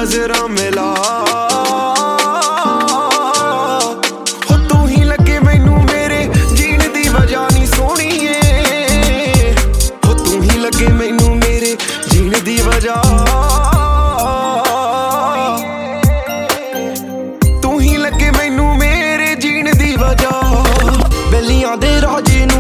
नजरां मिला हो तू ही लगे मैनू मेरे जीण दी वजह नी सोहणीए हो तू ही लगे मैनू मेरे जीण दी वजह तू ही लगे मैनू मेरे जीण दी वजह बेलियां दे राजे